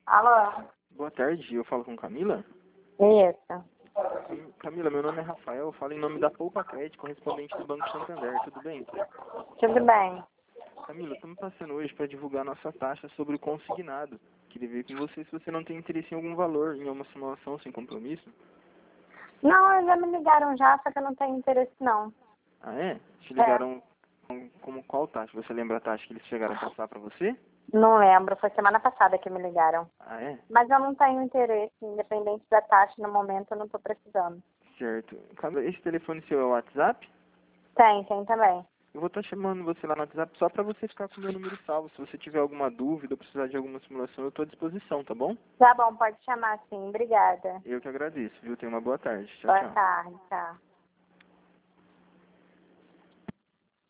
Alô? Boa tarde, eu falo com Camila? Isso. Camila, meu nome é Rafael, eu falo em nome da Poupa Crédito, correspondente do Banco Santander, tudo bem? Tudo bem. Camila, estamos passando hoje para divulgar nossa taxa sobre o consignado. Queria ver com você se você não tem interesse em algum valor, em uma simulação sem compromisso. Não, já me ligaram já, só que eu não tenho interesse não. Ah, é? Te É. ligaram como qual taxa? Você lembra a taxa que eles chegaram a passar para você? Não lembro, foi semana passada que me ligaram. Ah, é? Mas eu não tenho interesse, independente da taxa, no momento eu não estou precisando. Certo. Camila, esse telefone seu é o WhatsApp? Tem também. Eu vou estar chamando você lá no WhatsApp só para você ficar com o meu número salvo. Se você tiver alguma dúvida ou precisar de alguma simulação, eu estou à disposição, tá bom? Tá bom, pode chamar sim, obrigada. Eu que agradeço, viu? Tenha uma boa tarde. Tchau, Boa tchau. tarde, tchau.